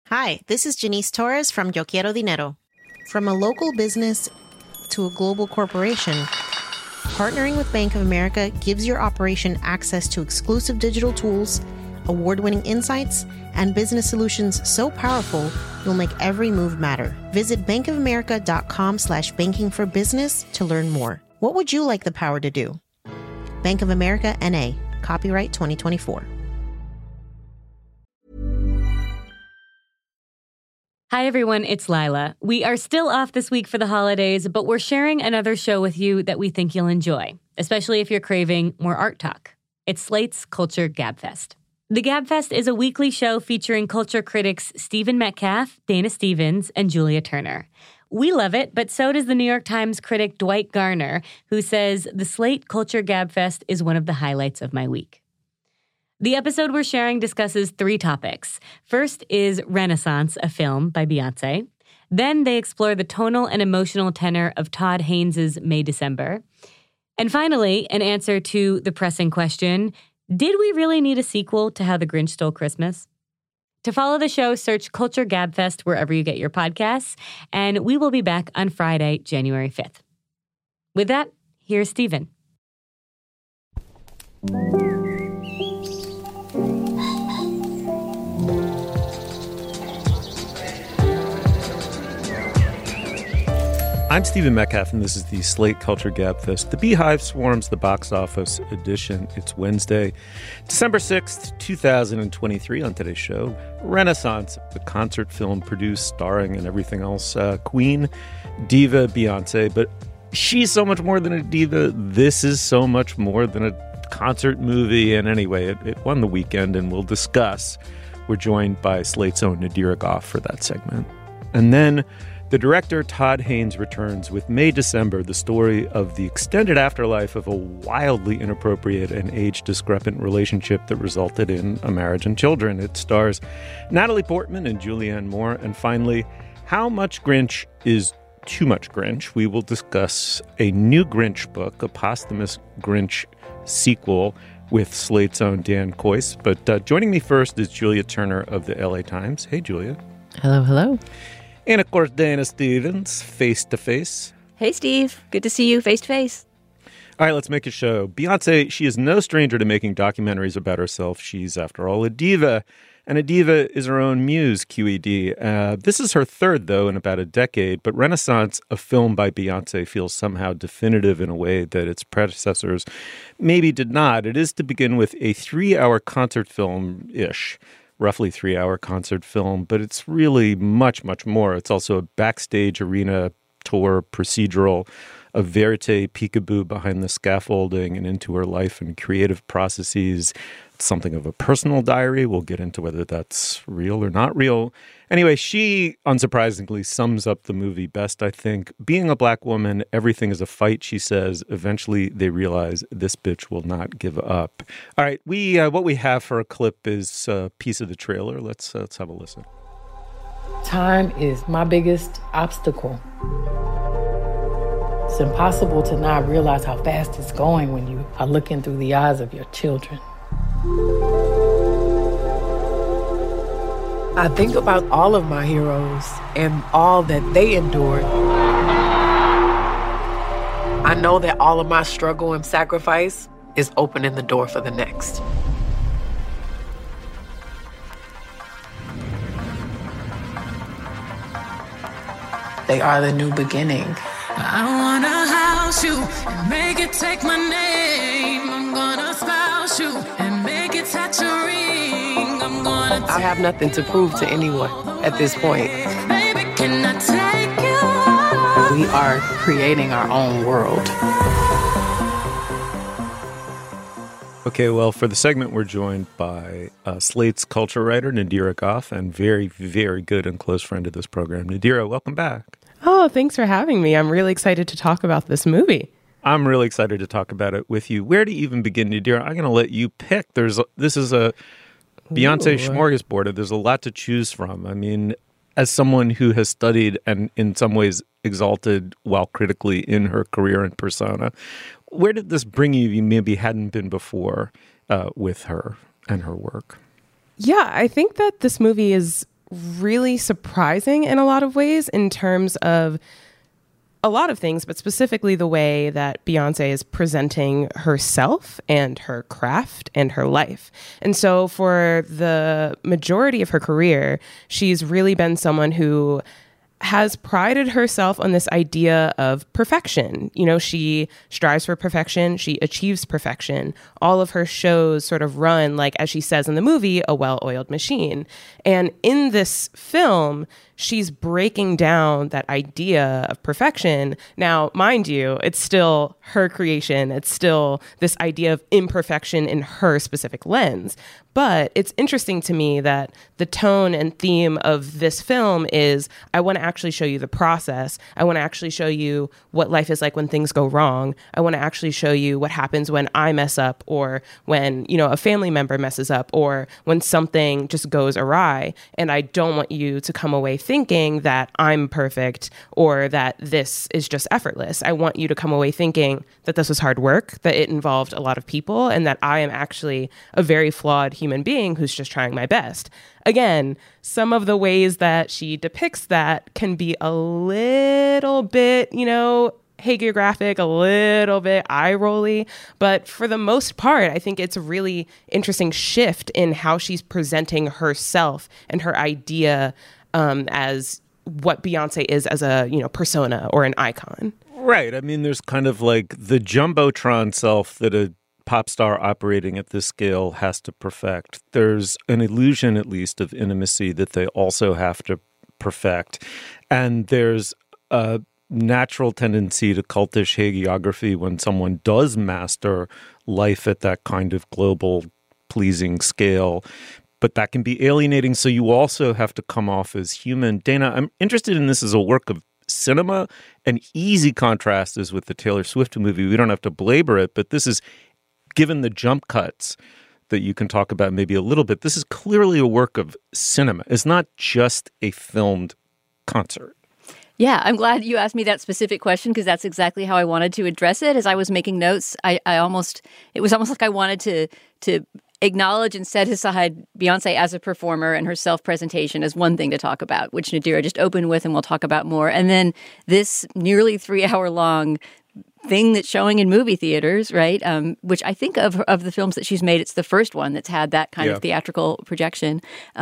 Hi, this is Janice Torres from Yo Quiero Dinero. From a local business to a global corporation, partnering with Bank of America gives your operation access to exclusive digital tools, award-winning insights, and business solutions so powerful you'll make every move matter. Visit bankofamerica.com/banking for business to learn more. What would you like the power to do? Bank of America, N.A. Copyright 2024. Hi, everyone. It's Lila. We are still off this week for the holidays, but we're sharing another show with you that we think you'll enjoy, especially if you're craving more art talk. It's Slate's Culture Gabfest. The Gabfest is a weekly show featuring culture critics Stephen Metcalf, Dana Stevens, and Julia Turner. We love it, but so does the New York Times critic Dwight Garner, who says the Slate Culture Gabfest is one of the highlights of my week. The episode we're sharing discusses 3 topics. First is Renaissance, a film by Beyoncé. Then they explore the tonal and emotional tenor of Todd Haynes' May December. And finally, an answer to the pressing question, did we really need a sequel to How the Grinch Stole Christmas? To follow the show, search Culture Gabfest wherever you get your podcasts, and we will be back on Friday, January 5th. With that, here's Stephen. I'm Stephen Metcalf, and this is the Slate Culture Gabfest. The Beehive swarms the box office edition. It's Wednesday, December 6th, 2023. On today's show, Renaissance, the concert film produced, starring, and everything else, Queen, diva Beyoncé. But she's so much more than a diva. This is so much more than a concert movie. And anyway, it won the weekend, and we'll discuss. We're joined by Slate's own Nadira Goffe for that segment. And then the director, Todd Haynes, returns with May December, the story of the extended afterlife of a wildly inappropriate and age-discrepant relationship that resulted in a marriage and children. It stars Natalie Portman and Julianne Moore. And finally, how much Grinch is too much Grinch? We will discuss a new Grinch book, a posthumous Grinch sequel with Slate's own Dan Kois. But joining me first is Julia Turner of the LA Times. Hey, Julia. Hello, hello. And, of course, Dana Stevens, face-to-face. Hey, Steve. Good to see you face-to-face. All right, let's make a show. Beyoncé, she is no stranger to making documentaries about herself. She's, after all, a diva. And a diva is her own muse, QED. This is her third, though, in about a decade. But Renaissance, a film by Beyoncé, feels somehow definitive in a way that its predecessors maybe did not. It is, to begin with, a 3-hour concert film-ish. Roughly 3-hour concert film, but it's really much, much more. It's also a backstage arena tour procedural, a verite peekaboo behind the scaffolding and into her life and creative processes. It's something of a personal diary. We'll get into whether that's real or not real. Anyway, she, unsurprisingly, sums up the movie best, I think. Being a black woman, everything is a fight, she says. Eventually, they realize this bitch will not give up. All right, what we have for a clip is a piece of the trailer. Let's have a listen. Time is my biggest obstacle. It's impossible to not realize how fast it's going when you are looking through the eyes of your children. I think about all of my heroes and all that they endured. I know that all of my struggle and sacrifice is opening the door for the next. They are the new beginning. I wanna house you and make it take my name. I'm gonna spouse you and make it touch a ring. I'm gonna I have nothing to prove to anyone at this point. Baby, can I take you? We are creating our own world. Okay, well, for the segment, we're joined by Slate's culture writer, Nadira Goffe, and very, very good and close friend of this program. Nadira, welcome back. Oh, thanks for having me. I'm really excited to talk about this movie. I'm really excited to talk about it with you. Where to even begin, Nadira? I'm going to let you pick. This is a Beyoncé smorgasbord. There's a lot to choose from. I mean, as someone who has studied and in some ways exalted while critically in her career and persona, where did this bring you maybe hadn't been before with her and her work? Yeah, I think that this movie is really surprising in a lot of ways in terms of a lot of things, but specifically the way that Beyonce is presenting herself and her craft and her life. And so for the majority of her career, she's really been someone who has prided herself on this idea of perfection. You know, she strives for perfection. She achieves perfection. All of her shows sort of run, like, as she says in the movie, a well-oiled machine. And in this film, she's breaking down that idea of perfection. Now, mind you, it's still her creation. It's still this idea of imperfection in her specific lens. But it's interesting to me that the tone and theme of this film is, I want to actually show you the process. I want to actually show you what life is like when things go wrong. I want to actually show you what happens when I mess up, or when, you know, a family member messes up, or when something just goes awry. And I don't want you to come away thinking that I'm perfect or that this is just effortless. I want you to come away thinking that this was hard work, that it involved a lot of people, and that I am actually a very flawed human being who's just trying my best. Again, some of the ways that she depicts that can be a little bit, you know, hagiographic, a little bit eye-rolly, but for the most part, I think it's a really interesting shift in how she's presenting herself and her idea as what Beyonce is as a, you know, persona or an icon. Right. I mean, there's kind of like the Jumbotron self that a pop star operating at this scale has to perfect. There's an illusion, at least, of intimacy that they also have to perfect. And there's a natural tendency to cultish hagiography when someone does master life at that kind of global pleasing scale. But that can be alienating. So you also have to come off as human. Dana, I'm interested in this as a work of cinema. An easy contrast is with the Taylor Swift movie. We don't have to belabor it, but this is, given the jump cuts that you can talk about maybe a little bit, this is clearly a work of cinema. It's not just a filmed concert. Yeah, I'm glad you asked me that specific question, because that's exactly how I wanted to address it. As I was making notes, it was almost like I wanted to acknowledge and set aside Beyonce as a performer and her self-presentation as one thing to talk about, which Nadira just opened with and we'll talk about more. And then this nearly 3-hour-long thing that's showing in movie theaters, right? Which I think of the films that she's made, it's the first one that's had that kind of theatrical projection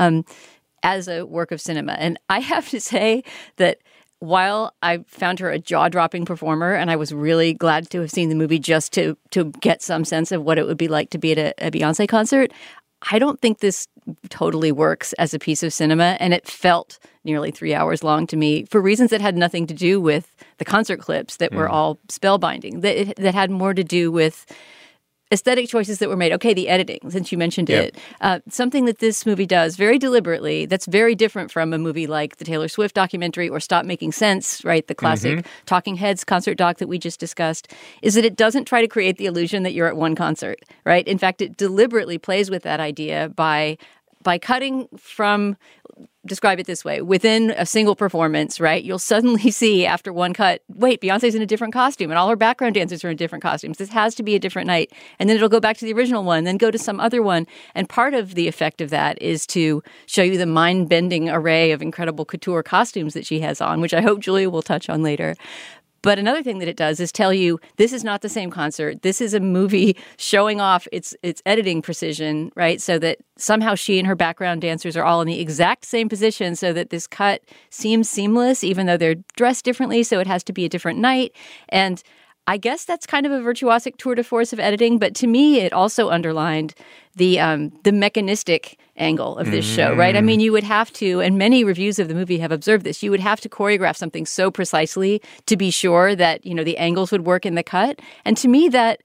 as a work of cinema. And I have to say that while I found her a jaw-dropping performer, and I was really glad to have seen the movie just to get some sense of what it would be like to be at a Beyonce concert, I don't think this totally works as a piece of cinema, and it felt nearly 3 hours long to me for reasons that had nothing to do with the concert clips that were all spellbinding, that had more to do with aesthetic choices that were made. Okay, the editing, since you mentioned it. Something that this movie does very deliberately that's very different from a movie like the Taylor Swift documentary or Stop Making Sense, right? The classic Talking Heads concert doc that we just discussed, is that it doesn't try to create the illusion that you're at one concert, right? In fact, it deliberately plays with that idea by cutting from, describe it this way, within a single performance, right? You'll suddenly see after one cut, wait, Beyonce's in a different costume and all her background dancers are in different costumes. This has to be a different night. And then it'll go back to the original one, then go to some other one. And part of the effect of that is to show you the mind-bending array of incredible couture costumes that she has on, which I hope Julia will touch on later. But another thing that it does is tell you this is not the same concert. This is a movie showing off its editing precision, right? So that somehow she and her background dancers are all in the exact same position so that this cut seems seamless, even though they're dressed differently. So it has to be a different night. And I guess that's kind of a virtuosic tour de force of editing. But to me, it also underlined the mechanistic angle of this show, right? I mean, you would have to, and many reviews of the movie have observed this, you would have to choreograph something so precisely to be sure that, you know, the angles would work in the cut. And to me, that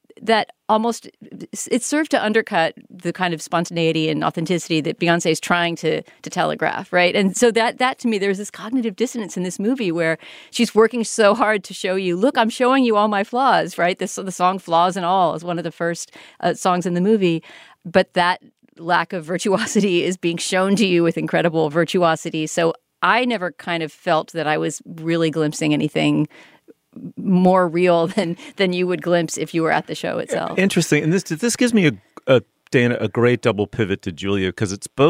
almost, it served to undercut the kind of spontaneity and authenticity that Beyonce is trying to telegraph, right? And so that to me, there's this cognitive dissonance in this movie where she's working so hard to show you, look, I'm showing you all my flaws, right? The song Flaws and All is one of the first songs in the movie. But that lack of virtuosity is being shown to you with incredible virtuosity. So I never kind of felt that I was really glimpsing anything more real than you would glimpse if you were at the show itself. Interesting. And this gives me Dana, a great double pivot to Julia, because it's both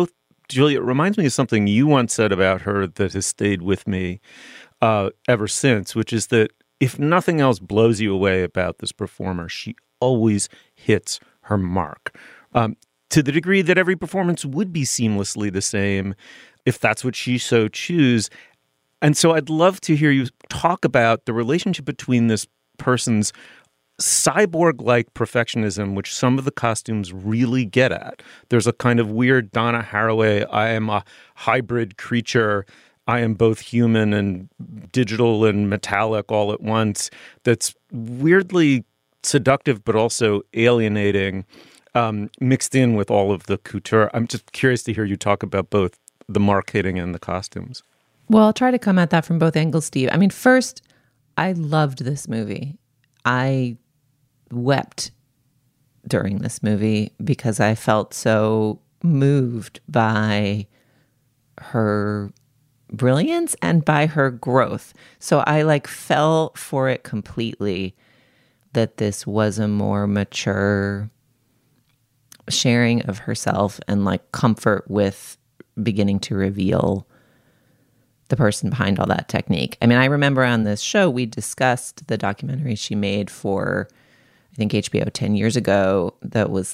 Julia, it reminds me of something you once said about her that has stayed with me ever since, which is that if nothing else blows you away about this performer, she always hits her mark. To the degree that every performance would be seamlessly the same if that's what she so choose. And so I'd love to hear you talk about the relationship between this person's cyborg-like perfectionism, which some of the costumes really get at. There's a kind of weird Donna Haraway, I am a hybrid creature, I am both human and digital and metallic all at once, that's weirdly seductive but also alienating, mixed in with all of the couture. I'm just curious to hear you talk about both the mark hitting and the costumes. Well, I'll try to come at that from both angles, Steve. I mean, first, I loved this movie. I wept during this movie because I felt so moved by her brilliance and by her growth. So I fell for it completely that this was a more mature sharing of herself and comfort with beginning to reveal the person behind all that technique. I mean, I remember on this show, we discussed the documentary she made for, I think, HBO 10 years ago that was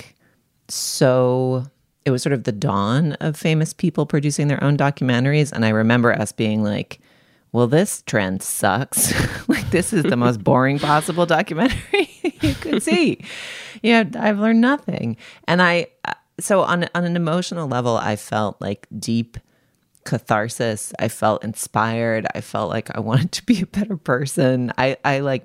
so, it was sort of the dawn of famous people producing their own documentaries. And I remember us being well, this trend sucks. This is the most boring possible documentary you could see. I've learned nothing. And so on an emotional level, I felt deep catharsis. I felt inspired. I felt like I wanted to be a better person. I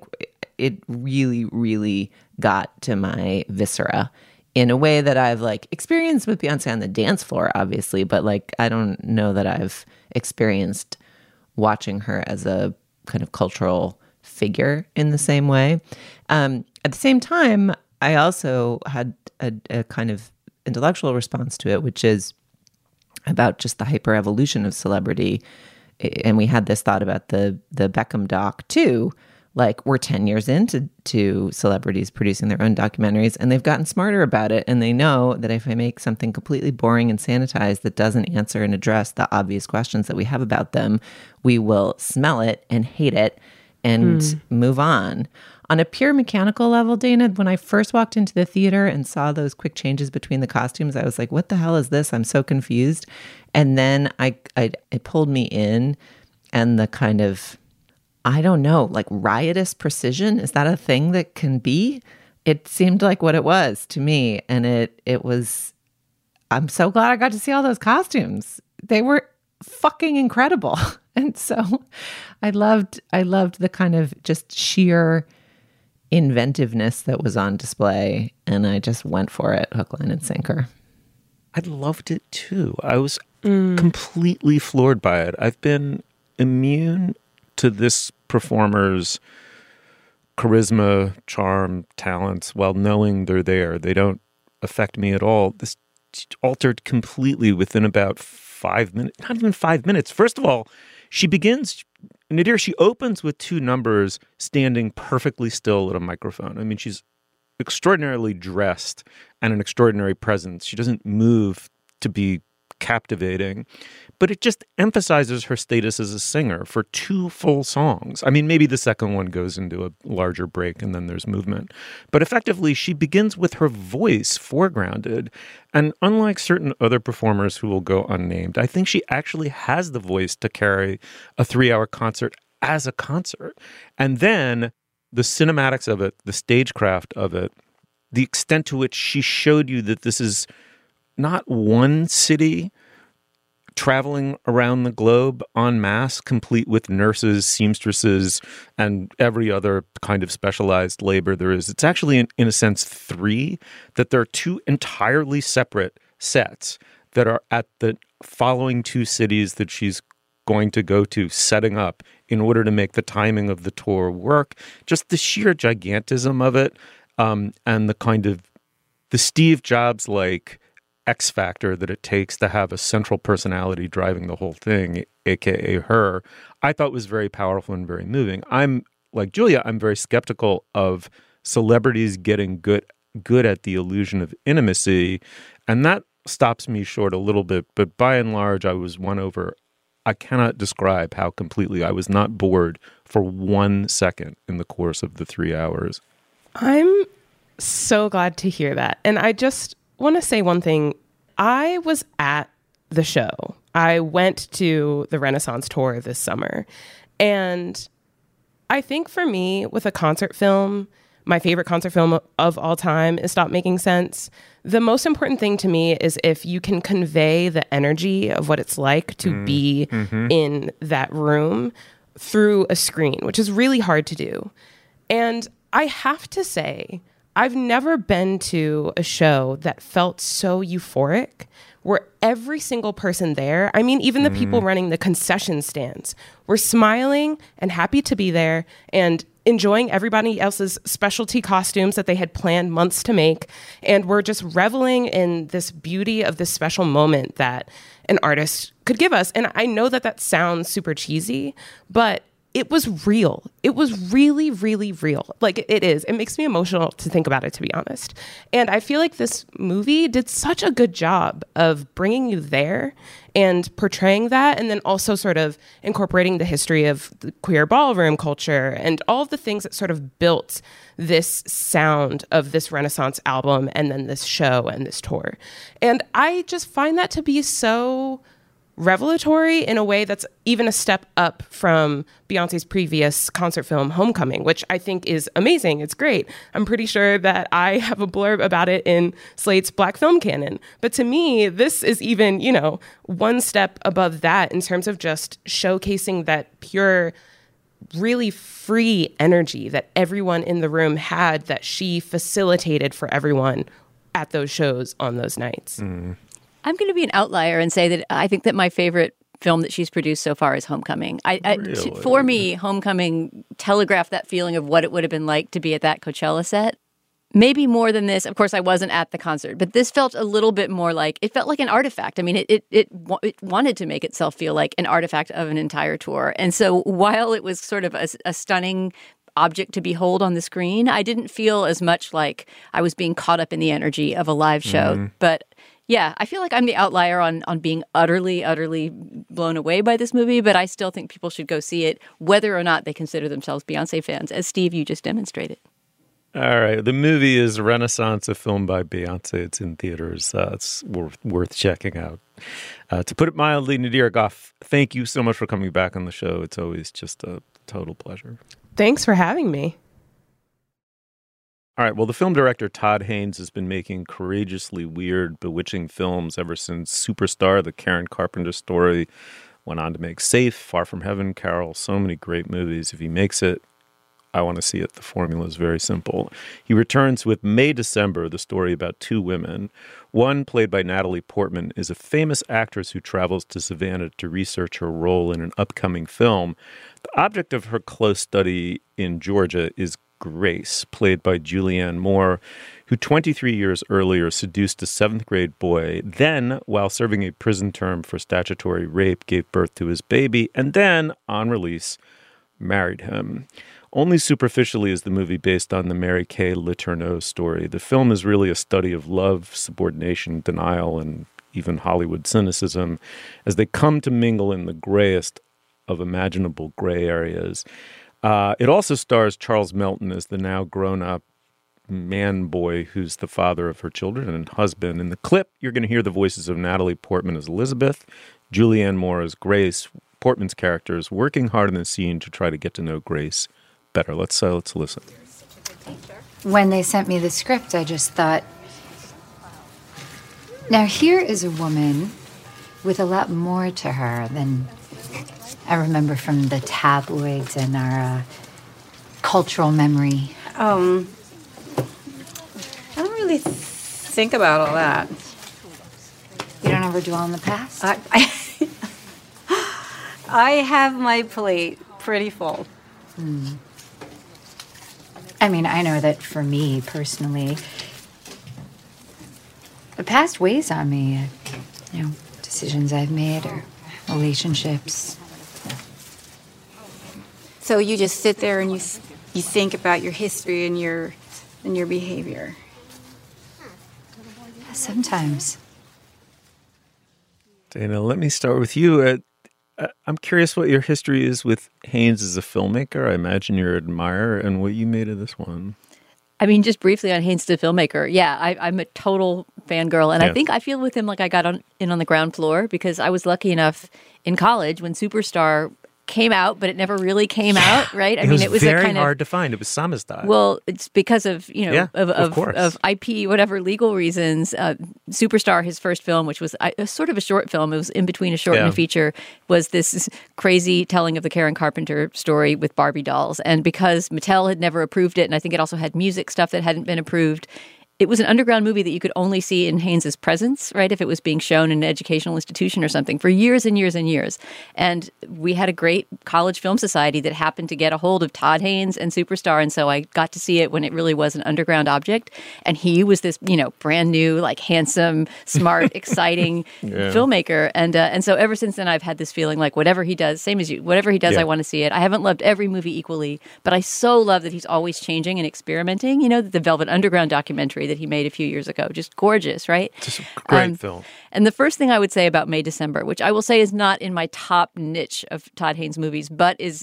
it really, really got to my viscera in a way that I've experienced with Beyonce on the dance floor, obviously, but I don't know that I've experienced watching her as a kind of cultural figure in the same way. At the same time, I also had a kind of intellectual response to it, which is about just the hyper evolution of celebrity. And we had this thought about the Beckham doc too. We're 10 years into celebrities producing their own documentaries, and they've gotten smarter about it. And they know that if I make something completely boring and sanitized that doesn't answer and address the obvious questions that we have about them, we will smell it and hate it and move on. On a pure mechanical level, Dana, when I first walked into the theater and saw those quick changes between the costumes, I was like, what the hell is this? I'm so confused. And then it pulled me in, and the kind of, I don't know, riotous precision, is that a thing that can be? It seemed like what it was to me. And it was, I'm so glad I got to see all those costumes. They were fucking incredible. And so I loved the kind of just sheer inventiveness that was on display, and I just went for it, hook, line, and sinker. I loved it too. I was completely floored by it. I've been immune to this performer's charisma, charm, talents while knowing they're there. They don't affect me at all. This altered completely within about 5 minutes, not even 5 minutes. First of all, she begins, Nadir, she opens with two numbers standing perfectly still at a microphone. I mean, she's extraordinarily dressed and an extraordinary presence. She doesn't move to be captivating, but it just emphasizes her status as a singer for two full songs. I mean, maybe the second one goes into a larger break and then there's movement. But effectively, she begins with her voice foregrounded. And unlike certain other performers who will go unnamed, I think she actually has the voice to carry a 3-hour concert as a concert. And then the cinematics of it, the stagecraft of it, the extent to which she showed you that this is not one city traveling around the globe en masse, complete with nurses, seamstresses, and every other kind of specialized labor there is. It's actually, in a sense, three, that there are two entirely separate sets that are at the following two cities that she's going to go to, setting up in order to make the timing of the tour work. Just the sheer gigantism of it, and the kind of the Steve Jobs-like X factor that it takes to have a central personality driving the whole thing, aka her, I thought was very powerful and very moving. I'm like Julia, I'm very skeptical of celebrities getting good at the illusion of intimacy, and that stops me short a little bit, but by and large, I was won over. I cannot describe how completely I was not bored for 1 second in the course of the 3 hours. I'm so glad to hear that. And I just want to say one thing. I was at the show. I went to the Renaissance tour this summer. And I think for me, with a concert film, my favorite concert film of all time is Stop Making Sense. The most important thing to me is if you can convey the energy of what it's like to be in that room through a screen, which is really hard to do. And I have to say, I've never been to a show that felt so euphoric, where every single person there, I mean, even the people running the concession stands, were smiling and happy to be there and enjoying everybody else's specialty costumes that they had planned months to make. And we're just reveling in this beauty of this special moment that an artist could give us. And I know that that sounds super cheesy, but it was real. It was really, really real. Like, it is. It makes me emotional to think about it, to be honest. And I feel like this movie did such a good job of bringing you there and portraying that, and then also sort of incorporating the history of the queer ballroom culture and all of the things that sort of built this sound of this Renaissance album and then this show and this tour. And I just find that to be so revelatory in a way that's even a step up from Beyonce's previous concert film, Homecoming, which I think is amazing. It's great. I'm pretty sure that I have a blurb about it in Slate's Black Film Canon. But to me, this is even, you know, one step above that in terms of just showcasing that pure, really free energy that everyone in the room had, that she facilitated for everyone at those shows on those nights. I'm going to be an outlier and say that I think that my favorite film that she's produced so far is Homecoming. Really? For me, Homecoming telegraphed that feeling of what it would have been like to be at that Coachella set. Maybe more than this. Of course, I wasn't at the concert, but this felt a little bit more like, it felt like an artifact. I mean, it wanted to make itself feel like an artifact of an entire tour. And so while it was sort of a stunning object to behold on the screen, I didn't feel as much like I was being caught up in the energy of a live show. But yeah, I feel like I'm the outlier on being utterly, utterly blown away by this movie, but I still think people should go see it, whether or not they consider themselves Beyonce fans, as Steve, you just demonstrated. All right. The movie is Renaissance, a film by Beyonce. It's in theaters. It's worth checking out. To put it mildly, Nadir Goff, thank you so much for coming back on the show. It's always just a total pleasure. Thanks for having me. All right. Well, the film director Todd Haynes has been making courageously weird, bewitching films ever since Superstar, the Karen Carpenter story, went on to make Safe, Far From Heaven, Carol, so many great movies. If he makes it, I want to see it. The formula is very simple. He returns with May December, the story about two women. One, played by Natalie Portman, is a famous actress who travels to Savannah to research her role in an upcoming film. The object of her close study in Georgia is Grace, played by Julianne Moore, who 23 years earlier seduced a 7th grade boy, then, while serving a prison term for statutory rape, gave birth to his baby, and then, on release, married him. Only superficially is the movie based on the Mary Kay Letourneau story. The film is really a study of love, subordination, denial, and even Hollywood cynicism as they come to mingle in the grayest of imaginable gray areas. It also stars Charles Melton as the now grown-up man boy who's the father of her children and husband. In the clip, you're going to hear the voices of Natalie Portman as Elizabeth, Julianne Moore as Grace. Portman's character is working hard in the scene to try to get to know Grace better. Let's listen. When they sent me the script, I just thought, now here is a woman with a lot more to her than I remember from the tabloids and our cultural memory. I don't really think about all that. You don't ever dwell on the past? I have my plate pretty full. I mean, I know that for me personally, the past weighs on me. Decisions I've made or relationships. So you just sit there and you think about your history and your behavior. Sometimes. Dana, let me start with you. I'm curious what your history is with Haynes as a filmmaker. I imagine you're an admirer, and what you made of this one. I mean, just briefly on Haynes the filmmaker. Yeah, I'm a total fangirl. And I think I feel with him like I got in on the ground floor because I was lucky enough in college when Superstar came out, but it never really came out, right? It was very hard to find. It was Samizdat. Well, it's because of, of IP, whatever legal reasons. Superstar, his first film, which was sort of a short film, it was in between a short and a feature, was this crazy telling of the Karen Carpenter story with Barbie dolls. And because Mattel had never approved it, and I think it also had music stuff that hadn't been approved, it was an underground movie that you could only see in Haynes's presence, right? If it was being shown in an educational institution or something for years and years and years. And we had a great college film society that happened to get a hold of Todd Haynes and Superstar. And so I got to see it when it really was an underground object. And he was this, brand new, like handsome, smart, exciting filmmaker. And so ever since then, I've had this feeling like whatever he does, same as you, whatever he does, I want to see it. I haven't loved every movie equally, but I so love that he's always changing and experimenting. The Velvet Underground documentary that he made a few years ago. Just gorgeous, right? Just a great film. And the first thing I would say about May December, which I will say is not in my top niche of Todd Haynes movies, but is,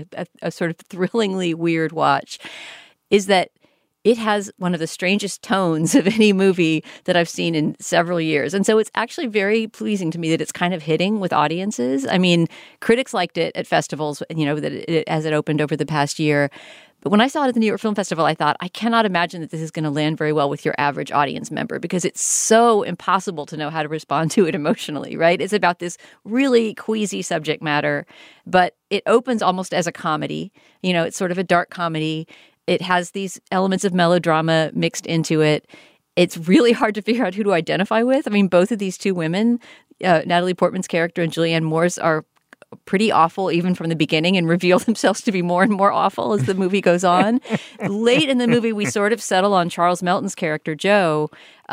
a sort of thrillingly weird watch, is that it has one of the strangest tones of any movie that I've seen in several years. And so it's actually very pleasing to me that it's kind of hitting with audiences. I mean, critics liked it at festivals, as it opened over the past year. But when I saw it at the New York Film Festival, I thought, I cannot imagine that this is going to land very well with your average audience member because it's so impossible to know how to respond to it emotionally, right? It's about this really queasy subject matter, but it opens almost as a comedy. It's sort of a dark comedy. It has these elements of melodrama mixed into it. It's really hard to figure out who to identify with. I mean, both of these two women, Natalie Portman's character and Julianne Moore's, are pretty awful even from the beginning and reveal themselves to be more and more awful as the movie goes on. Late in the movie, we sort of settle on Charles Melton's character, Joe,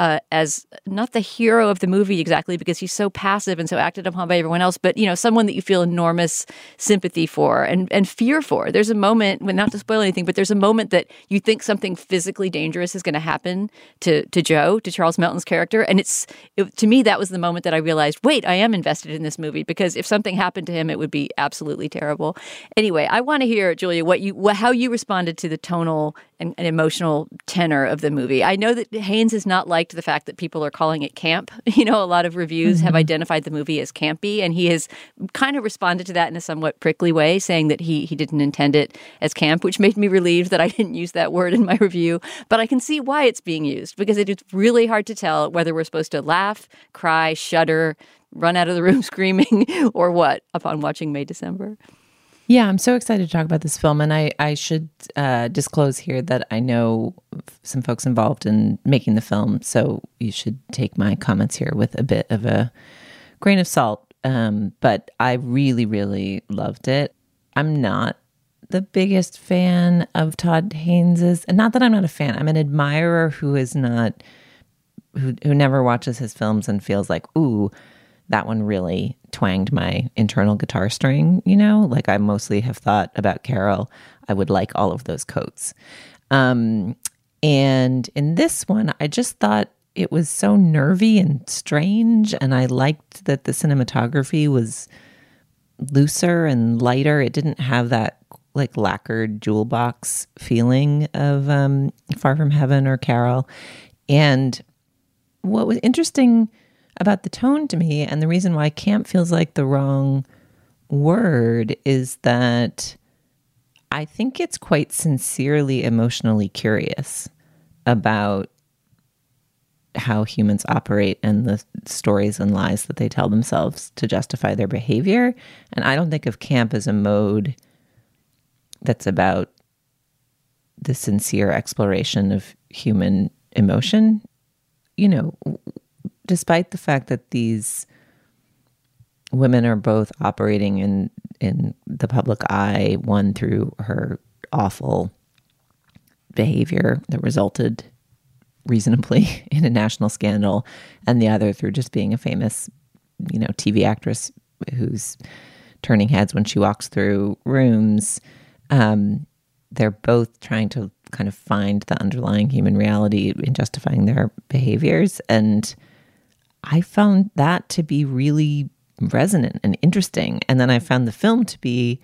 as not the hero of the movie exactly because he's so passive and so acted upon by everyone else, but, someone that you feel enormous sympathy for and fear for. There's a moment, not to spoil anything, but there's a moment that you think something physically dangerous is going to happen to Joe, to Charles Melton's character. And to me, that was the moment that I realized, wait, I am invested in this movie because if something happened to him, it would be absolutely terrible. Anyway, I want to hear, Julia, how you responded to the tonal and emotional tenor of the movie. I know that Haynes has not liked the fact that people are calling it camp. A lot of reviews have identified the movie as campy, and he has kind of responded to that in a somewhat prickly way, saying that he didn't intend it as camp, which made me relieved that I didn't use that word in my review. But I can see why it's being used, because it is really hard to tell whether we're supposed to laugh, cry, shudder, run out of the room screaming, or what upon watching May December. Yeah, I'm so excited to talk about this film. And I should disclose here that I know some folks involved in making the film, so you should take my comments here with a bit of a grain of salt. But I really, really loved it. I'm not the biggest fan of Todd Haynes's, and not that I'm not a fan. I'm an admirer who never watches his films and feels like, ooh, that one really twanged my internal guitar string, like I mostly have thought about Carol. I would like all of those coats. And in this one, I just thought it was so nervy and strange. And I liked that the cinematography was looser and lighter. It didn't have that like lacquered jewel box feeling of Far From Heaven or Carol. And what was interesting about the tone to me, and the reason why camp feels like the wrong word, is that I think it's quite sincerely emotionally curious about how humans operate and the stories and lies that they tell themselves to justify their behavior. And I don't think of camp as a mode that's about the sincere exploration of human emotion. Despite the fact that these women are both operating in the public eye, one through her awful behavior that resulted reasonably in a national scandal, and the other through just being a famous, TV actress who's turning heads when she walks through rooms. They're both trying to kind of find the underlying human reality in justifying their behaviors. And I found that to be really resonant and interesting. And then I found the film to be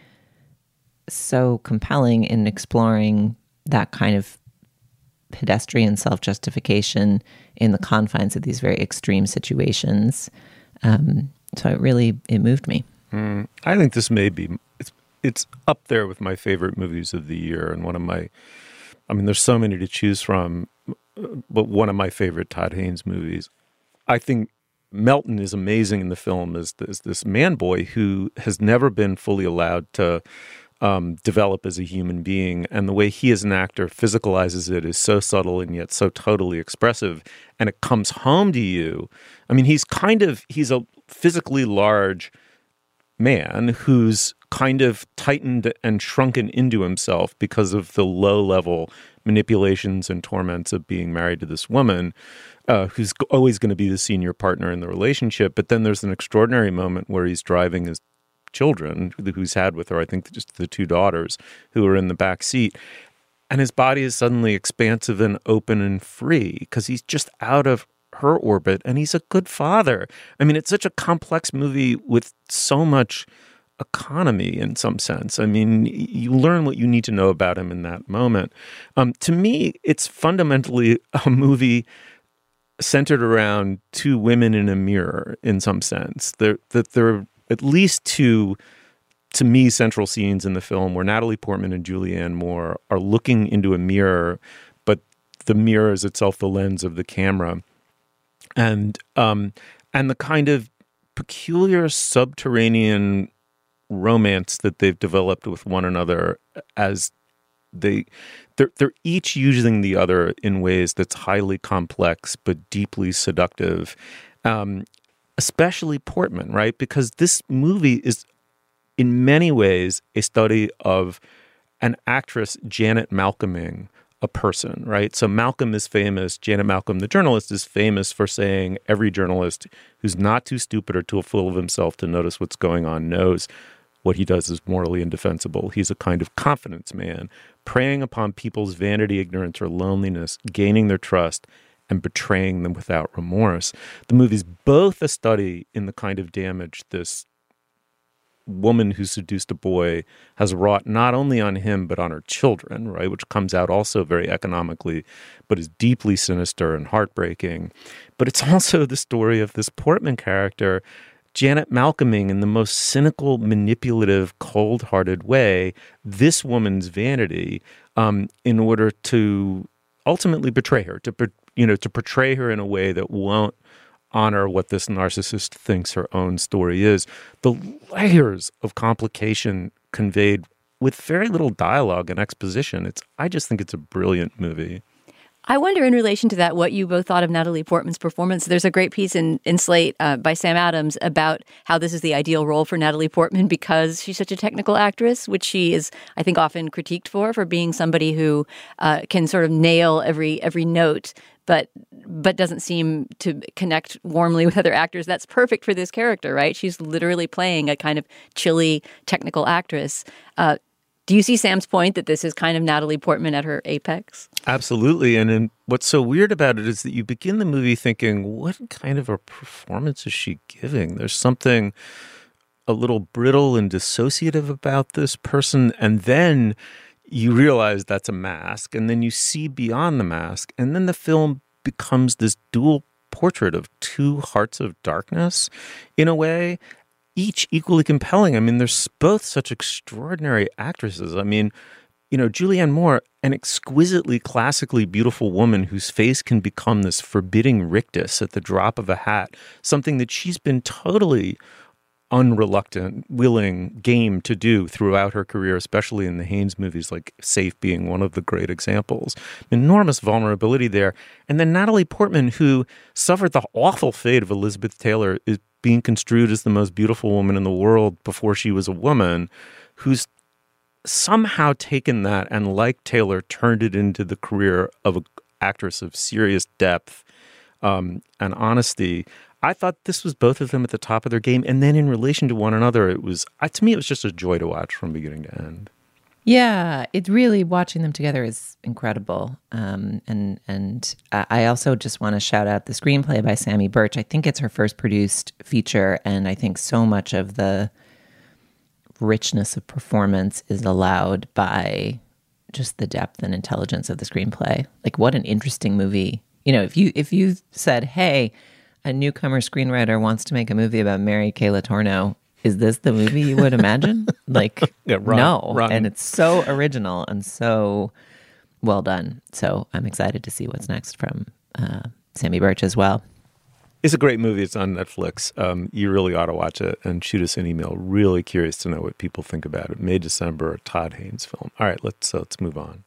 so compelling in exploring that kind of pedestrian self-justification in the confines of these very extreme situations. So it moved me. I think this may be, it's up there with my favorite movies of the year, and there's so many to choose from, but one of my favorite Todd Haynes movies. I think Melton is amazing in the film as this man boy who has never been fully allowed to develop as a human being, and the way he as an actor physicalizes it is so subtle and yet so totally expressive, and it comes home to you. I mean, he's a physically large man who's kind of tightened and shrunken into himself because of the low-level manipulations and torments of being married to this woman who's always going to be the senior partner in the relationship. But then there's an extraordinary moment where he's driving his children, who's had with her, I think just the two daughters who are in the back seat, and his body is suddenly expansive and open and free because he's just out of her orbit, and he's a good father. I mean, it's such a complex movie with so much economy in some sense. I mean, you learn what you need to know about him in that moment. To me, it's fundamentally a movie centered around two women in a mirror in some sense. There are at least two, to me, central scenes in the film where Natalie Portman and Julianne Moore are looking into a mirror, but the mirror is itself the lens of the camera. And the kind of peculiar subterranean romance that they've developed with one another as they're each using the other in ways that's highly complex but deeply seductive. Especially Portman, right? Because this movie is in many ways a study of an actress, Janet Malcolming, a person, right? So Malcolm is famous. Janet Malcolm, the journalist, is famous for saying every journalist who's not too stupid or too full of himself to notice what's going on knows what he does is morally indefensible. He's a kind of confidence man, preying upon people's vanity, ignorance, or loneliness, gaining their trust, and betraying them without remorse. The movie's both a study in the kind of damage this woman who seduced a boy has wrought not only on him but on her children, right, which comes out also very economically, but is deeply sinister and heartbreaking. But it's also the story of this Portman character, Janet Malcolming, in the most cynical, manipulative, cold-hearted way, this woman's vanity, in order to ultimately betray her, to portray her in a way that won't honor what this narcissist thinks her own story is. The layers of complication conveyed with very little dialogue and exposition. I just think it's a brilliant movie. I wonder, in relation to that, what you both thought of Natalie Portman's performance. There's a great piece in Slate by Sam Adams about how this is the ideal role for Natalie Portman because she's such a technical actress, which she is, I think, often critiqued for being somebody who can sort of nail every note, but doesn't seem to connect warmly with other actors. That's perfect for this character, right? She's literally playing a kind of chilly, technical actress. Do you see Sam's point that this is kind of Natalie Portman at her apex? Absolutely. And what's so weird about it is that you begin the movie thinking, what kind of a performance is she giving? There's something a little brittle and dissociative about this person. And then you realize that's a mask. And then you see beyond the mask. And then the film becomes this dual portrait of two hearts of darkness in a way, each equally compelling. I mean, they're both such extraordinary actresses. I mean, Julianne Moore, an exquisitely classically beautiful woman whose face can become this forbidding rictus at the drop of a hat, something that she's been totally unreluctant, willing, game to do throughout her career, especially in the Haynes movies, like Safe being one of the great examples. Enormous vulnerability there. And then Natalie Portman, who suffered the awful fate of Elizabeth Taylor, is being construed as the most beautiful woman in the world before she was a woman, who's somehow taken that and, like Taylor, turned it into the career of an actress of serious depth and honesty. I thought this was both of them at the top of their game. And then in relation to one another, to me, it was just a joy to watch from beginning to end. Yeah, it really, watching them together is incredible. And I also just want to shout out the screenplay by Sammy Birch. I think it's her first produced feature, and I think so much of the richness of performance is allowed by just the depth and intelligence of the screenplay. Like, what an interesting movie. You know, if you said, hey, a newcomer screenwriter wants to make a movie about Mary Kay Letourneau, is this the movie you would imagine? Like, yeah, no. And it's so original and so well done. So I'm excited to see what's next from Sammy Birch as well. It's a great movie. It's on Netflix. You really ought to watch it and shoot us an email. Really curious to know what people think about it. May, December, a Todd Haynes film. All right, let's move on.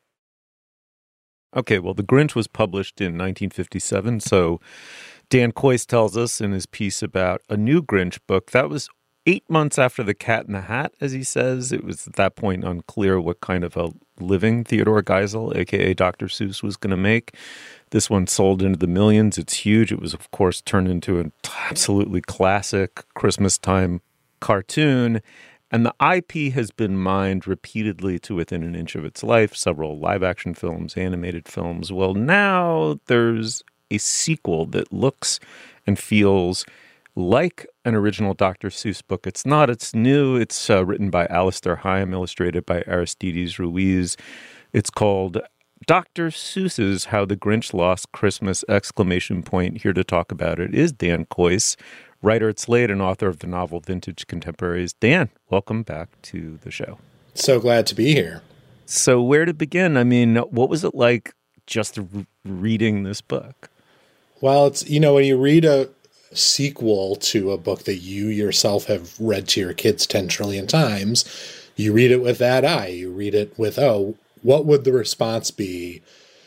Okay, well, The Grinch was published in 1957, so Dan Kois tells us in his piece about a new Grinch book. That was 8 months after The Cat in the Hat, as he says. It was at that point unclear what kind of a living Theodore Geisel, a.k.a. Dr. Seuss, was going to make. This one sold into the millions. It's huge. It was, of course, turned into an absolutely classic Christmas time cartoon. And the IP has been mined repeatedly to within an inch of its life. Several live-action films, animated films. Well, now there's a sequel that looks and feels like an original Dr. Seuss book. It's not. It's new. It's written by Alistair Haim, illustrated by Aristides Ruiz. It's called Dr. Seuss's How the Grinch Lost Christmas! ! Here to talk about it is Dan Kois, writer at Slate and author of the novel Vintage Contemporaries. Dan, welcome back to the show. So glad to be here. So where to begin? I mean, what was it like just reading this book? Well, it's, you know, when you read a sequel to a book that you yourself have read to your kids 10 trillion times, you read it with that eye. You read it with, oh, what would the response be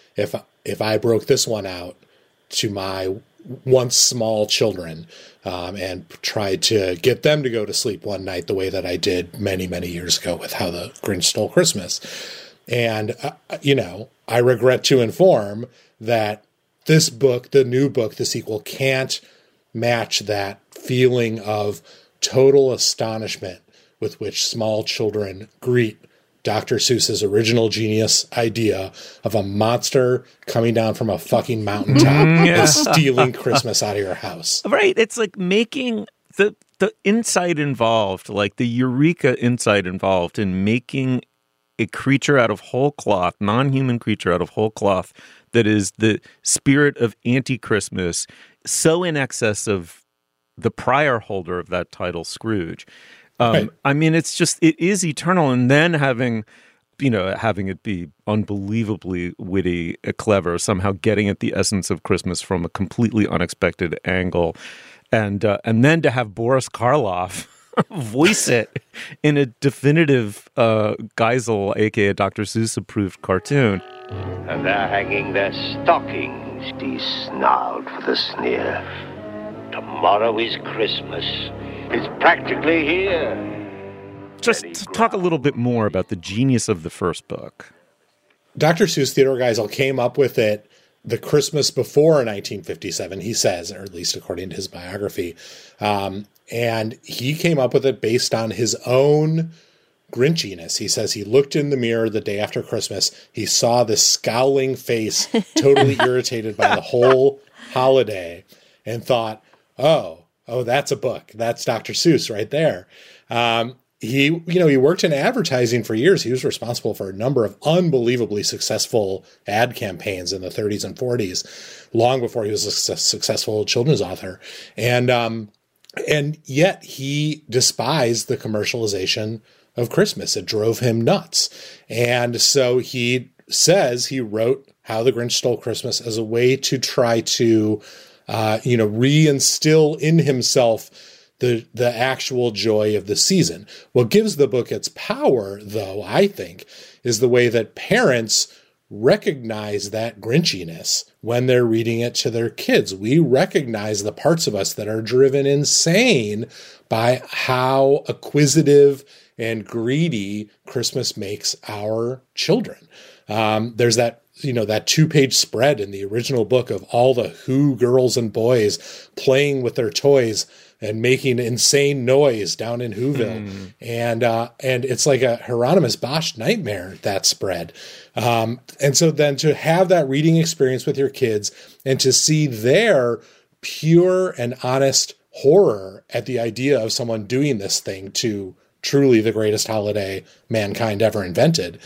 if I broke this one out to my once small children and tried to get them to go to sleep one night the way that I did many, many years ago with How the Grinch Stole Christmas. And, you know, I regret to inform that this book, the new book, the sequel, can't match that feeling of total astonishment with which small children greet Dr. Seuss's original genius idea of a monster coming down from a fucking mountaintop and stealing Christmas out of your house. Right. It's like making the insight involved, like the eureka insight involved in making a creature out of whole cloth, non-human creature out of whole cloth, that is the spirit of anti-Christmas, so in excess of the prior holder of that title, Scrooge. Right. I mean, it is eternal. And then having it be unbelievably witty, clever, somehow getting at the essence of Christmas from a completely unexpected angle. And then to have Boris Karloff voice it in a definitive Geisel, a.k.a. Dr. Seuss approved cartoon. And they're hanging their stockings, he snarled with a sneer. Tomorrow is Christmas. It's practically here. Just talk a little bit more about the genius of the first book. Dr. Seuss, Theodore Geisel, came up with it the Christmas before 1957, he says, or at least according to his biography. And he came up with it based on his own Grinchiness. He says he looked in the mirror the day after Christmas. He saw this scowling face, totally irritated by the whole holiday, and thought, oh, that's a book. That's Dr. Seuss right there. He worked in advertising for years. He was responsible for a number of unbelievably successful ad campaigns in the 30s and 40s, long before he was a successful children's author. And yet he despised the commercialization of Christmas. It drove him nuts. And so he says he wrote How the Grinch Stole Christmas as a way to try to reinstill in himself the actual joy of the season. What gives the book its power, though, I think, is the way that parents recognize that Grinchiness when they're reading it to their kids. We recognize the parts of us that are driven insane by how acquisitive and greedy Christmas makes our children. There's that 2-page spread in the original book of all the Who girls and boys playing with their toys and making insane noise down in Whoville. And it's like a Hieronymus Bosch nightmare, that spread. And so then to have that reading experience with your kids and to see their pure and honest horror at the idea of someone doing this thing to truly the greatest holiday mankind ever invented,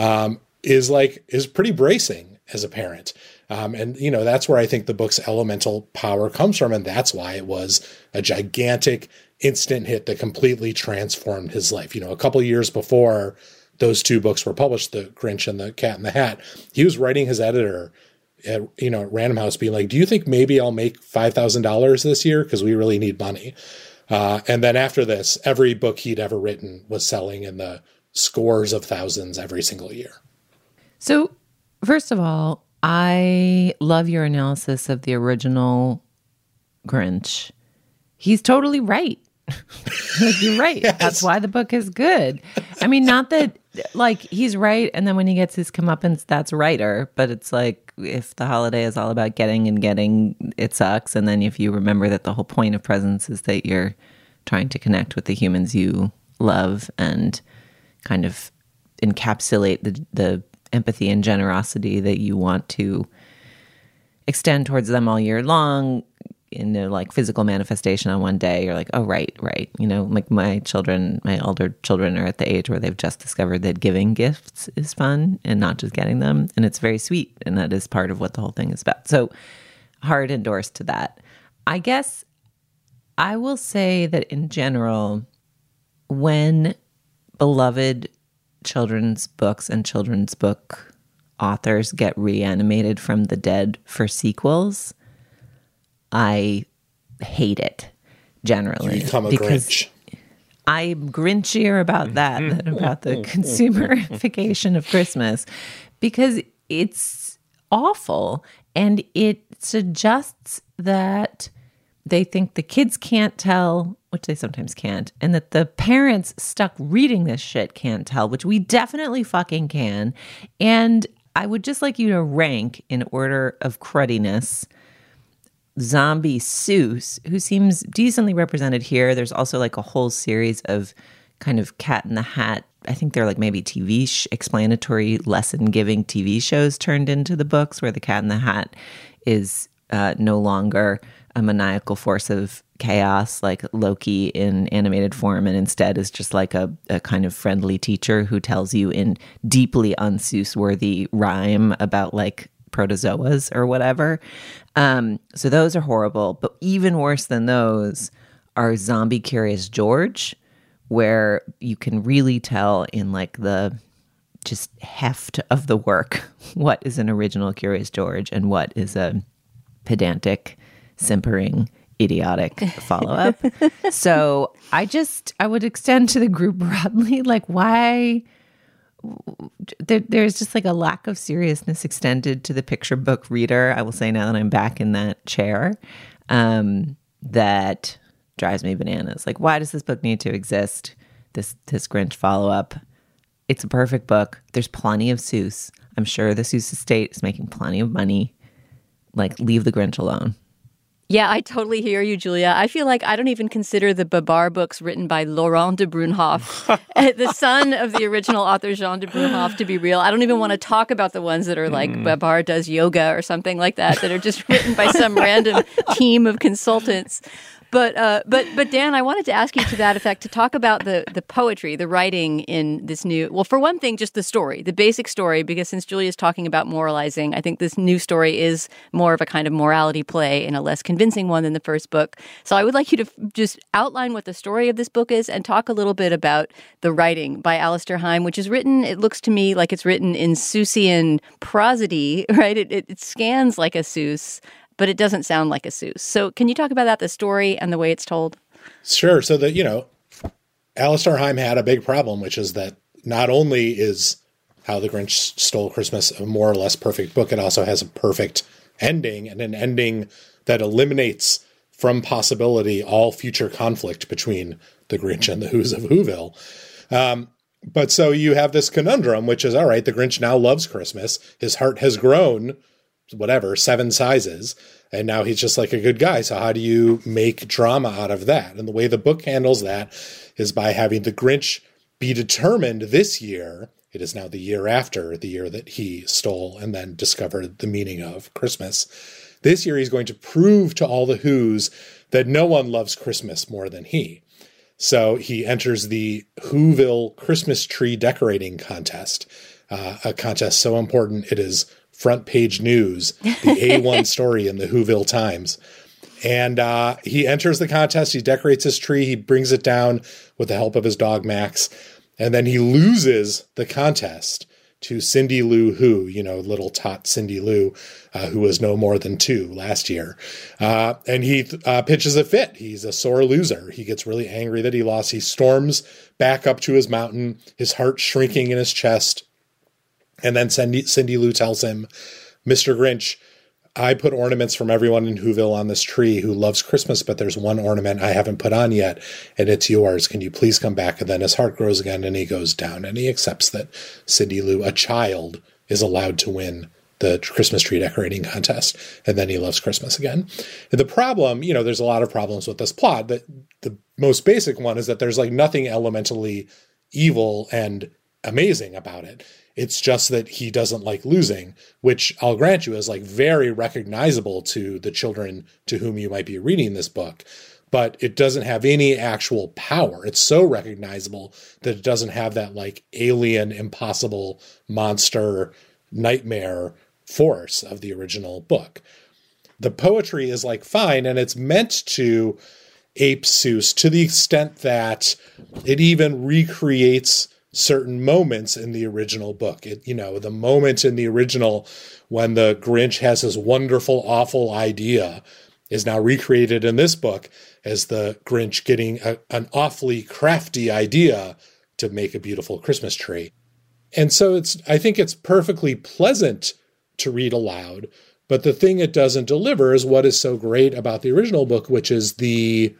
is pretty bracing as a parent. And, that's where I think the book's elemental power comes from. And that's why it was a gigantic instant hit that completely transformed his life. A couple years before those two books were published, The Grinch and The Cat in the Hat, he was writing his editor at Random House being like, do you think maybe I'll make $5,000 this year? Because we really need money. And then after this, every book he'd ever written was selling in the scores of thousands every single year. So, first of all, I love your analysis of the original Grinch. He's totally right. You're right. Yes. That's why the book is good. I mean, not that, he's right, and then when he gets his comeuppance, that's righter. But it's like, if the holiday is all about getting and getting, it sucks. And then if you remember that the whole point of presents is that you're trying to connect with the humans you love and kind of encapsulate the empathy and generosity that you want to extend towards them all year long in a physical manifestation on one day, you're like, oh, right. My older children are at the age where they've just discovered that giving gifts is fun and not just getting them. And it's very sweet. And that is part of what the whole thing is about. So hard endorsed to that. I guess I will say that in general, when beloved children's books and children's book authors get reanimated from the dead for sequels, I hate it generally. You become a Grinch. I'm Grinchier about that than about the consumerification of Christmas, because it's awful and it suggests that they think the kids can't tell, which they sometimes can't, and that the parents stuck reading this shit can't tell, which we definitely fucking can. And I would just like you to rank, in order of cruddiness, Zombie Seuss, who seems decently represented here. There's also a whole series of kind of Cat in the Hat. I think they're maybe TV explanatory lesson-giving TV shows turned into the books, where the Cat in the Hat is no longer a maniacal force of chaos like Loki in animated form, and instead is just a kind of friendly teacher who tells you in deeply un-Seuss-worthy rhyme about protozoas or whatever. So those are horrible. But even worse than those are Zombie Curious George, where you can really tell in the just heft of the work what is an original Curious George and what is a pedantic, simpering, idiotic follow-up. So I would extend to the group broadly, why there's just a lack of seriousness extended to the picture book reader. I will say, now that I'm back in that chair, that drives me bananas. Why does this book need to exist? This Grinch follow-up. It's a perfect book. There's plenty of Seuss. I'm sure the Seuss estate is making plenty of money. Leave the Grinch alone. Yeah, I totally hear you, Julia. I feel like I don't even consider the Babar books written by Laurent de Brunhoff, the son of the original author Jean de Brunhoff, to be real. I don't even want to talk about the ones that are Babar does yoga or something like that are just written by some random team of consultants. But Dan, I wanted to ask you to that effect to talk about the poetry, the writing in this new, well, for one thing, just the story, the basic story, because since Julia's talking about moralizing, I think this new story is more of a kind of morality play and a less convincing one than the first book. So I would like you to just outline what the story of this book is and talk a little bit about the writing by Alistair Heim, which is written, it looks to me like it's written in Seussian prosody, right? It scans like a Seuss, but it doesn't sound like a Seuss. So can you talk about that, the story and the way it's told? Sure. So Alistair Heim had a big problem, which is that not only is How the Grinch Stole Christmas a more or less perfect book, it also has a perfect ending, and an ending that eliminates from possibility all future conflict between the Grinch and the Who's of Whoville. But so you have this conundrum, which is, all right, the Grinch now loves Christmas. His heart has grown whatever, 7 sizes. And now he's just like a good guy. So how do you make drama out of that? And the way the book handles that is by having the Grinch be determined this year. It is now the year after the year that he stole and then discovered the meaning of Christmas. This year, he's going to prove to all the Whos that no one loves Christmas more than he. So he enters the Whoville Christmas tree decorating contest, a contest so important it is front page news, the A1 story in the Whoville Times. And he enters the contest. He decorates his tree. He brings it down with the help of his dog, Max. And then he loses the contest to Cindy Lou Who, little tot Cindy Lou, who was no more than 2 last year. And he pitches a fit. He's a sore loser. He gets really angry that he lost. He storms back up to his mountain, his heart shrinking in his chest. And then Cindy Lou tells him, Mr. Grinch, I put ornaments from everyone in Whoville on this tree who loves Christmas, but there's one ornament I haven't put on yet, and it's yours. Can you please come back? And then his heart grows again, and he goes down, and he accepts that Cindy Lou, a child, is allowed to win the Christmas tree decorating contest, and then he loves Christmas again. And the problem, there's a lot of problems with this plot. The most basic one is that there's nothing elementally evil and amazing about it. It's just that he doesn't like losing, which I'll grant you is very recognizable to the children to whom you might be reading this book, but it doesn't have any actual power. It's so recognizable that it doesn't have that alien, impossible monster nightmare force of the original book. The poetry is fine, and it's meant to ape Seuss to the extent that it even recreates certain moments in the original book. The moment in the original when the Grinch has his wonderful, awful idea is now recreated in this book as the Grinch getting an awfully crafty idea to make a beautiful Christmas tree. And so I think it's perfectly pleasant to read aloud, but the thing it doesn't deliver is what is so great about the original book, which is the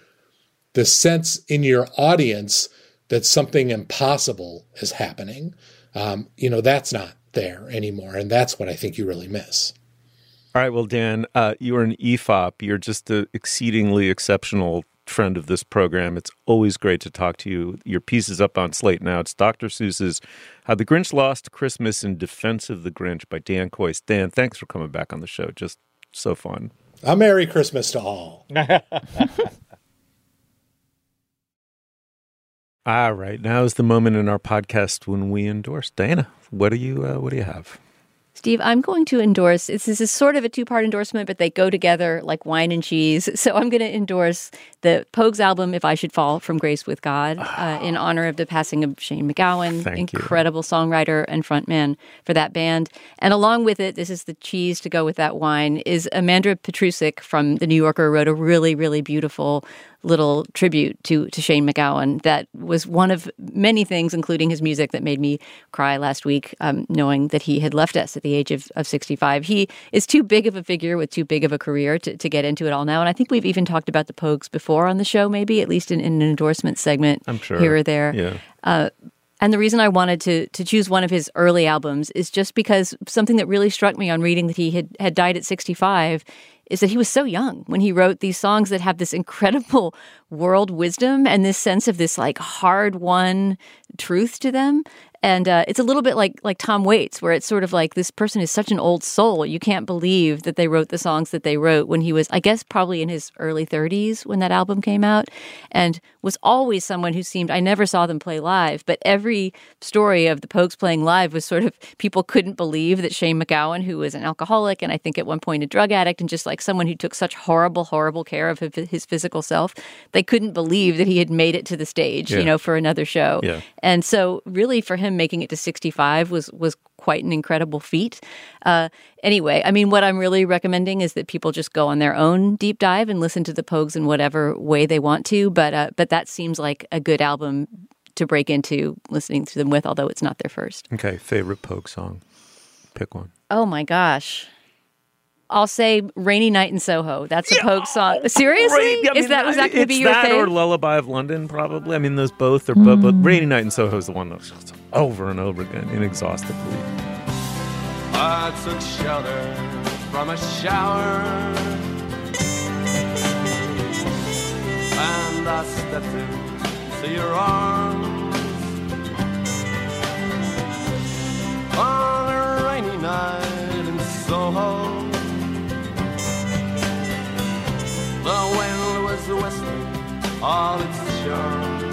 sense in your audience that something impossible is happening. That's not there anymore. And that's what I think you really miss. All right. Well, Dan, you are an EFOP. You're just an exceedingly exceptional friend of this program. It's always great to talk to you. Your piece is up on Slate now. It's Dr. Seuss's How the Grinch Lost Christmas in Defense of the Grinch by Dan Kois. Dan, thanks for coming back on the show. Just so fun. A Merry Christmas to all. All right, now is the moment in our podcast when we endorse. Diana, what do you have? Steve, I'm going to endorse, this is sort of a 2-part endorsement, but they go together like wine and cheese. So I'm going to endorse the Pogues album, If I Should Fall, From Grace with God, in honor of the passing of Shane MacGowan, incredible songwriter and frontman for that band. And along with it, this is the cheese to go with that wine, is Amanda Petrusik from The New Yorker wrote a really, really beautiful little tribute to Shane MacGowan that was one of many things, including his music, that made me cry last week, knowing that he had left us at the age of 65. He is too big of a figure with too big of a career to get into it all now. And I think we've even talked about the Pogues before on the show, maybe, at least in an endorsement segment here or there. Yeah. And the reason I wanted to choose one of his early albums is just because something that really struck me on reading that he had died at 65 is that he was so young when he wrote these songs that have this incredible world wisdom and this sense of this hard-won truth to them. And it's a little bit like Tom Waits, where it's sort of like this person is such an old soul. You can't believe that they wrote the songs that they wrote when he was, I guess, probably in his early 30s when that album came out, and was always someone who seemed, I never saw them play live, but every story of the Pogues playing live was sort of, people couldn't believe that Shane MacGowan, who was an alcoholic and I think at one point a drug addict and just someone who took such horrible, horrible care of his physical self, they couldn't believe that he had made it to the stage, for another show. Yeah. And so really for him, making it to 65 was quite an incredible feat. Anyway, I mean, what I'm really recommending is that people just go on their own deep dive and listen to the Pogues in whatever way they want to. But that seems like a good album to break into listening to them with, although it's not their first. Okay, favorite Pogue song? Pick one. Oh my gosh. I'll say Rainy Night in Soho. That's a Pogue song. Seriously? Was that going to be your favorite? Or Lullaby of London, probably. I mean, those both are, but Rainy Night in Soho is the one that's over and over again, inexhaustibly. I took shelter from a shower, and I stepped into your arms on a rainy night in Soho. The wind was whistling all its charm.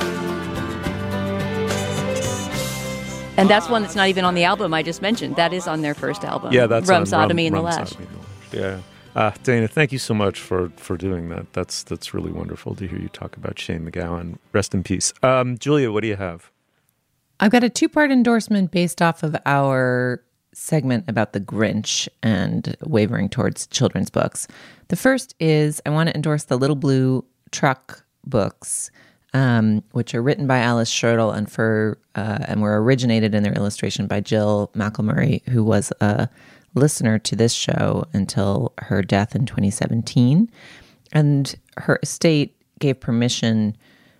And that's one that's not even on the album I just mentioned. That is on their first album. Yeah, that's Rum on Sodomy and the Rum Lash. Sodomy and the Lash. Yeah. Dana, thank you so much for doing that. That's really wonderful to hear you talk about Shane MacGowan. Rest in peace. Julia, what do you have? I've got a 2-part endorsement based off of our segment about the Grinch and wavering towards children's books. The first is I want to endorse the Little Blue Truck books, which are written by Alice Schertle and were originated in their illustration by Jill McElmurray, who was a listener to this show until her death in 2017. And her estate gave permission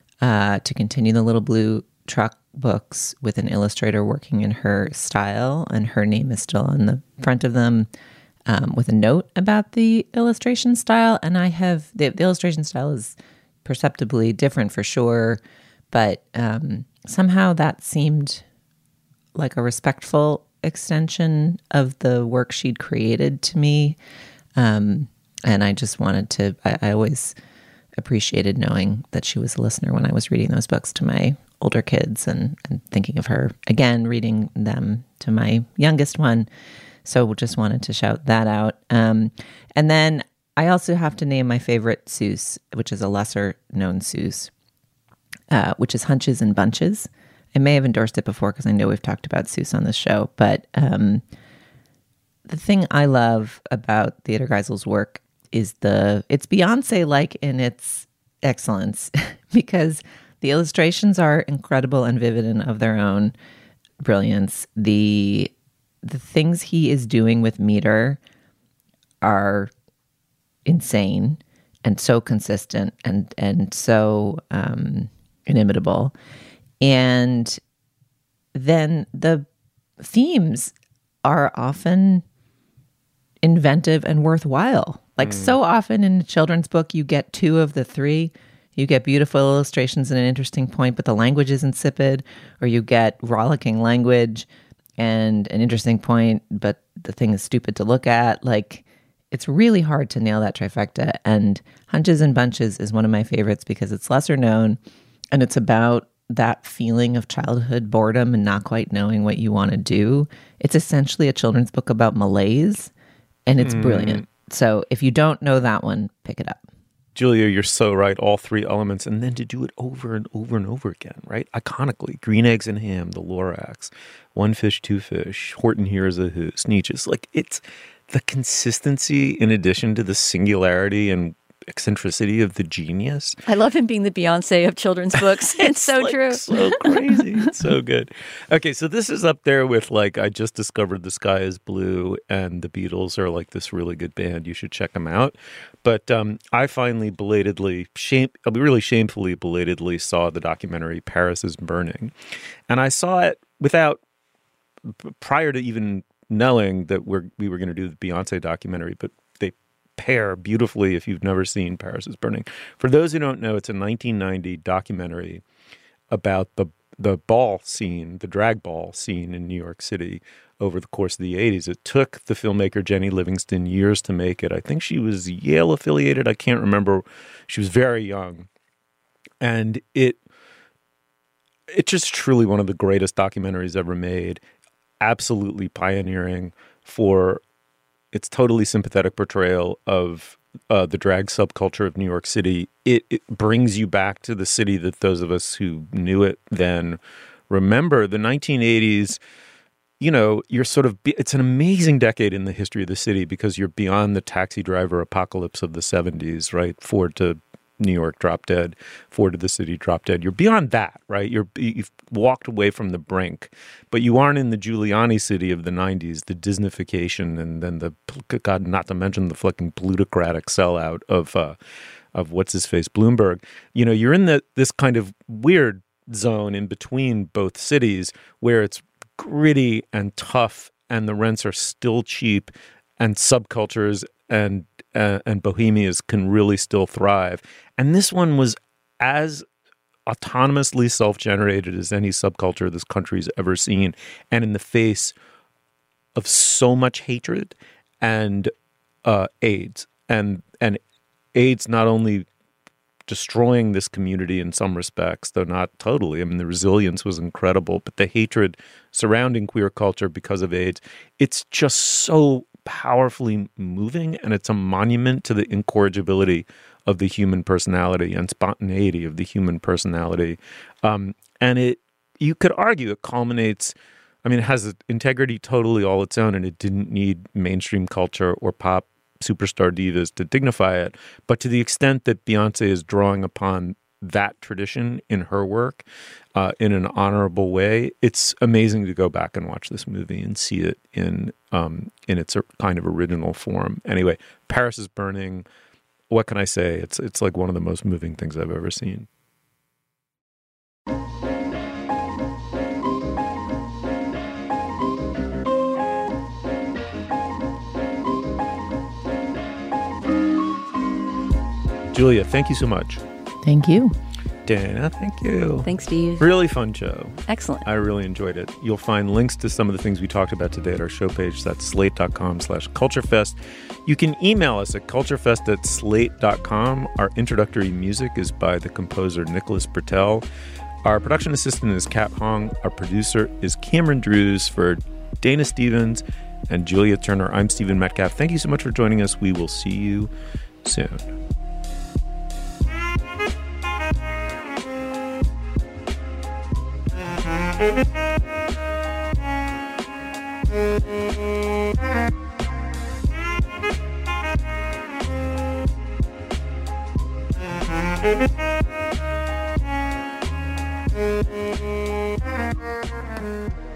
to continue the Little Blue Truck books with an illustrator working in her style, and her name is still on the front of them, with a note about the illustration style. And I have the illustration style is perceptibly different for sure, but somehow that seemed like a respectful extension of the work she'd created to me. And I just wanted to, I always appreciated knowing that she was a listener when I was reading those books to my older kids and thinking of her again, reading them to my youngest one. So just wanted to shout that out. And then I also have to name my favorite Seuss, which is a lesser known Seuss, which is Hunches and Bunches. I may have endorsed it before because I know we've talked about Seuss on this show, but the thing I love about Theodor Geisel's work is it's Beyonce-like in its excellence because the illustrations are incredible and vivid and of their own brilliance. The things he is doing with meter are insane and so consistent and so inimitable. And then the themes are often inventive and worthwhile. Like so often in a children's book, you get 2 of the 3. You get beautiful illustrations and an interesting point, but the language is insipid, or you get rollicking language and an interesting point, but the thing is stupid to look at. Like, it's really hard to nail that trifecta. And Hunches and Bunches is one of my favorites because it's lesser known, and it's about that feeling of childhood boredom and not quite knowing what you want to do. It's essentially a children's book about malaise, and it's brilliant. So if you don't know that one, pick it up. Julia, you're so right. All 3 elements, and then to do it over and over and over again, right? Iconically, Green Eggs and Ham, The Lorax, One Fish, Two Fish, Horton Hears a Who, Sneetches. Like, it's the consistency in addition to the singularity and eccentricity of the genius. I love him being the Beyonce of children's books. It's so like true. So crazy. It's so good. Okay, so this is up there with like I Just Discovered the Sky is Blue and the Beatles are like this really good band. You should check them out. But I finally really shamefully belatedly saw the documentary Paris is Burning. And I saw it prior to even knowing that we were going to do the Beyonce documentary, but they pair beautifully if you've never seen Paris is Burning. For those who don't know, it's a 1990 documentary about the ball scene, the drag ball scene in New York City over the course of the 80s. It took the filmmaker Jenny Livingston years to make it. I think she was Yale affiliated. I can't remember. She was very young. And it's just truly one of the greatest documentaries ever made. Absolutely pioneering for its totally sympathetic portrayal of the drag subculture of New York City. It brings you back to the city that those of us who knew it then remember. The 1980s, you know, it's an amazing decade in the history of the city because you're beyond the taxi driver apocalypse of the 70s, right? Ford to New York, drop dead. Ford to the city, drop dead. You're beyond that, right? You've walked away from the brink, but you aren't in the Giuliani city of the 90s, the Disneyfication, and then God, not to mention the fucking plutocratic sellout of what's his face, Bloomberg. You know, you're in this kind of weird zone in between both cities where it's gritty and tough, and the rents are still cheap, subcultures and bohemias can really still thrive. And this one was as autonomously self-generated as any subculture this country's ever seen, and in the face of so much hatred and AIDS, and AIDS not only destroying this community in some respects, though not totally. I mean, the resilience was incredible, but the hatred surrounding queer culture because of AIDS, it's just so powerfully moving, and it's a monument to the incorrigibility of the human personality and spontaneity of the human personality. And you could argue it culminates, I mean, it has an integrity totally all its own, and it didn't need mainstream culture or pop superstar divas to dignify it. But to the extent that Beyonce is drawing upon that tradition in her work in an honorable way, it's amazing to go back and watch this movie and see it in its kind of original form. Anyway, Paris is Burning. What can I say? It's like one of the most moving things I've ever seen. Julia, thank you so much. Thank you. Dana, thank you. Thanks, Steve. Really fun show. Excellent. I really enjoyed it. You'll find links to some of the things we talked about today at our show page. That's slate.com/culturefest. You can email us at culturefest@slate.com. Our introductory music is by the composer Nicholas Bertel. Our production assistant is Kat Hong. Our producer is Cameron Drews. For Dana Stevens and Julia Turner, I'm Stephen Metcalf. Thank you so much for joining us. We will see you soon. Thank you.